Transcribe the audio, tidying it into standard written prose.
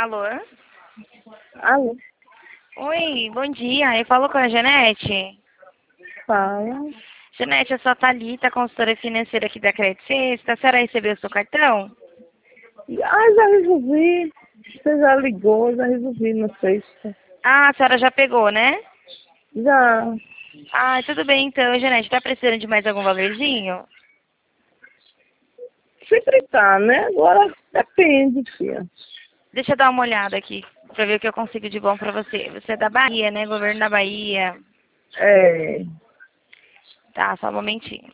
Alô? Alô, Oi, bom dia. Eu falo com a Janete. fala. Janete, eu sou a Thalita, consultora financeira aqui da Credit Sexta. A senhora recebeu o seu cartão? Já resolvi. Você já ligou, já resolvi na sexta. Ah, a senhora já pegou, né? Já. Ah, tudo bem então, Janete. Tá precisando de mais algum valorzinho? Sempre tá, né? Agora depende, filha. Deixa eu dar uma olhada aqui pra ver o que eu consigo de bom pra você. Você é da Bahia, né? Governo da Bahia. É. Tá, só um momentinho.